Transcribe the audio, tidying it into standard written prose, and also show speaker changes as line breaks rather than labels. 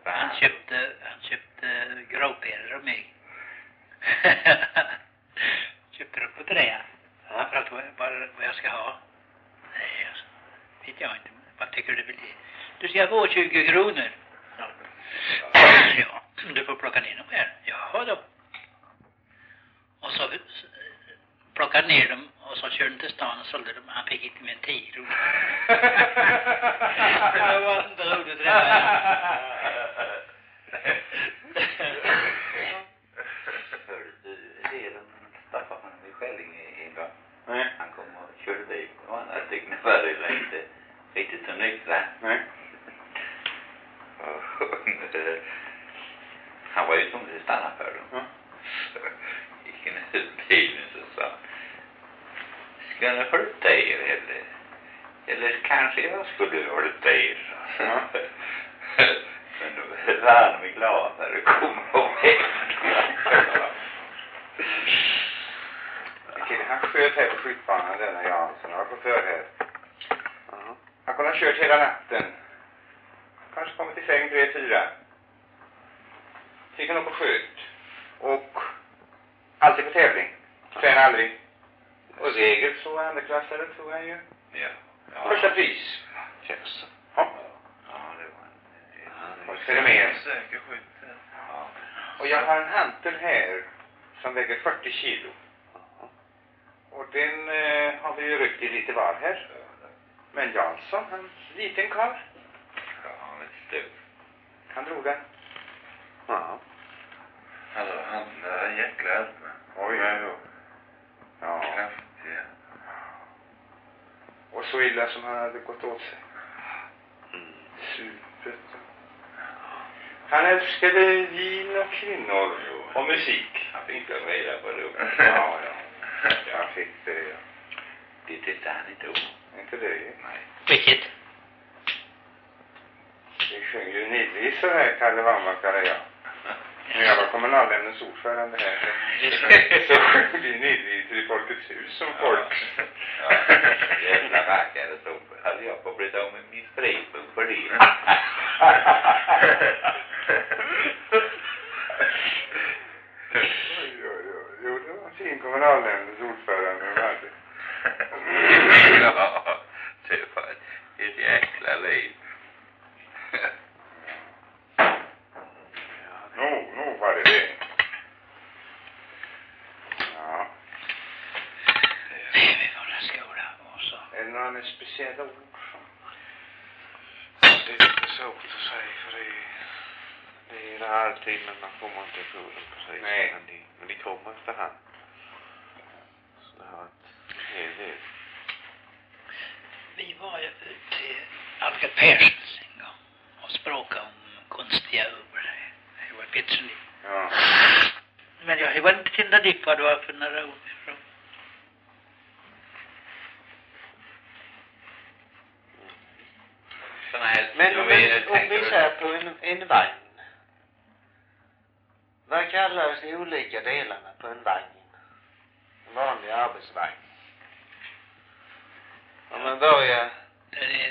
Han köpte gråpäror av mig. Köpte dem på trä. Ja. För att vad jag ska ha. Nej, alltså, vet jag inte. Vad tycker du väl det? Du ska få 20 kronor. Ja, du får plocka ner dem här. Ja då. Och så plockade ner dem och så körde de till stan och sålde dem. Han fick inte mer än 10 kronor. Det var inte roligt redan.
Staffan i Skällinge en gång. Han kom och körde bil. Och han tyckte för det inte riktigt så nyktra.
Nej.
Han var ju tvungen att stanna för dem.
Ja.
Så gick han ut bilen så sa ska ni flytta er eller kanske jag skulle flytta er.
Ja.
Men då var han mig glad när det kom och
Han sköt här på skjutbanan denna Jansson och var chaufför här. Han kunde ha kört hela natten. Kanske kommit till säng 3-4. Fick han upp och sköt. Och alltid på tävling. Tränar aldrig. Och regel så andraklassare tror jag ju.
Ja.
Första pris.
Känns.
Ja.
Ja, det var
Och fenomen.
Säker skytt. Ja.
Och jag har en hantel här som väger 40 kilo. Och den har vi ju ryckt i lite var här. Men Jansson, han liten karl.
Ja, han är stor.
Han drog den. Ja.
Alltså, han är jäkla allt med.
Oj. Ja.
Kraftiga.
Och så illa som han hade gått åt sig. Supert. Han älskade vin och kvinnor och musik.
Han fick väl reda på det.
Ja. Jag fick det, ja.
Det tyckte han inte om.
Inte det?
Nej.
Vilket?
Vi sjöng ju nidvisor här, Kalle Wammakare, ja. När jag var kommunalnämndens ordförande här så sjöng vi nidvisor i Folkets hus som folk.
Ja, jävla rackare så hade jag på blivit av med min spritpunkt för det.
Jo, det var en fin kommunalnämndens ordförande.
Ja, det var ett jäkla liv.
Nog var det. Ja.
Nej, vi får en skola och så.
Är det några speciella ord som...
Det är lite svårt att säga för det är det alltid men man kommer inte på det precis.
Nej.
Men det kommer efterhand. Så det har ett hel del.
Vi var ju ute i Alfred Perssons en gång och språkade om konstiga ord. Det var pitchligt.
Ja.
Men jag var inte till dit vad det var för några ord ifrån.
Men om vi ser på en vagn. Vad kallas de olika delarna på en vagn? En vanlig arbetsvagn. Om man börjar...
Det